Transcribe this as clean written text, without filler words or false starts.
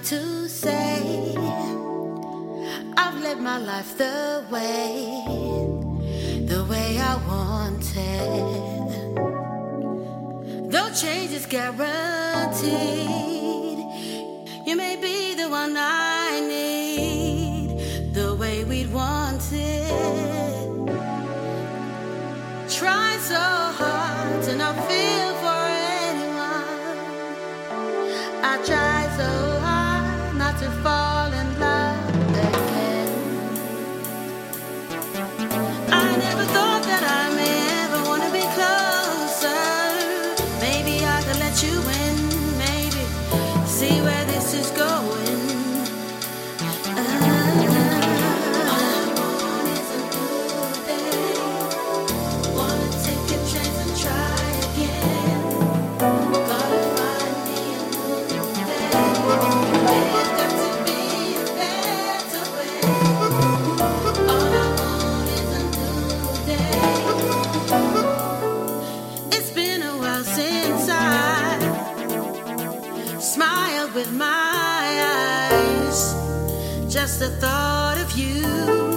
to say I've lived my life the way I wanted. No change is guaranteed. You may be the one I need, the way we'd want it. Try so hard to not feel for anyone. I try so hard not to fall in love again. I never thought that I may ever want to be closer. Maybe I could let you in, maybe see where this is going. With my eyes, just the thought of you